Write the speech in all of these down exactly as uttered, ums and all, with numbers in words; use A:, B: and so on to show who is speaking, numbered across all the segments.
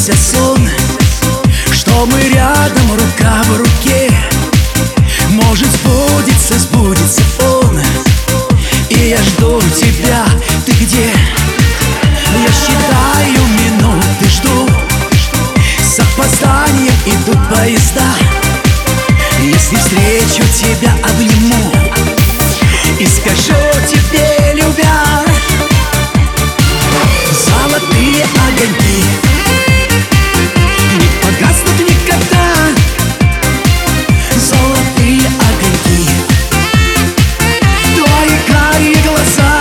A: сбудется сон, что мы рядом, рука в руке. Может, сбудется, сбудется он. И я жду тебя, ты где? Я считаю минуты, жду. С опозданием идут поезда. Если встречу тебя, обниму и скажу тебе, любя, золотые огоньки не погаснут никогда. Золотые огоньки, твои карие глаза.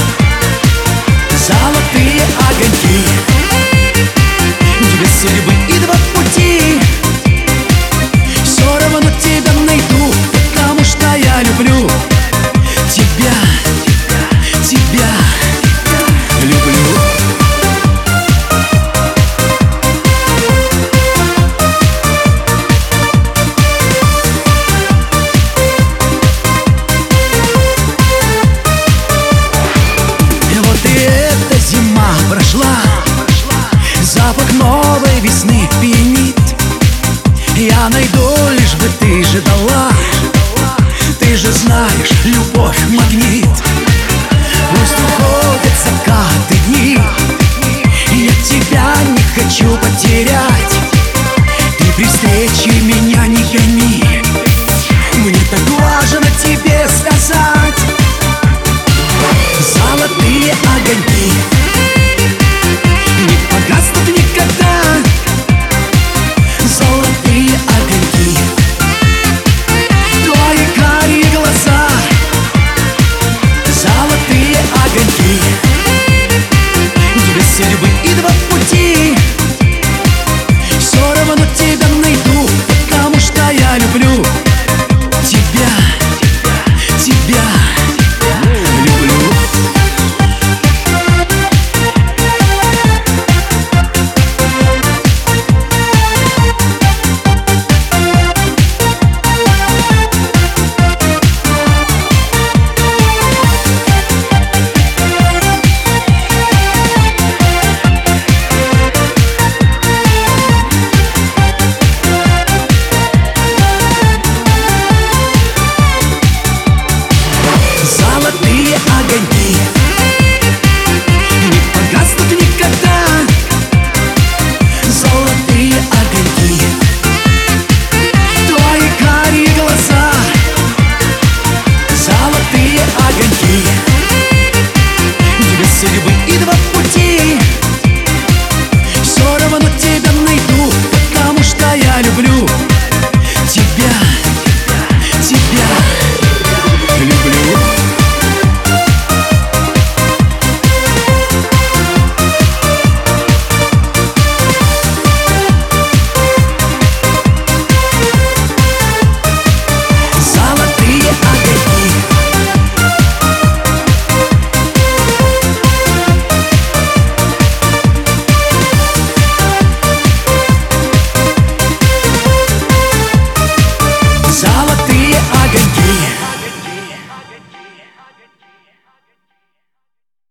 A: Золотые огоньки, две судьбы и два пути. Все равно тебя найду, потому что я люблю тебя, тебя люблю. Вот и эта зима прошла, запах новой весны пьянит. Я найду, лишь бы ты же дала. Ты же знаешь, любовь магнит. Пусть уходят закаты дни, я тебя не хочу потерять. Ты при встрече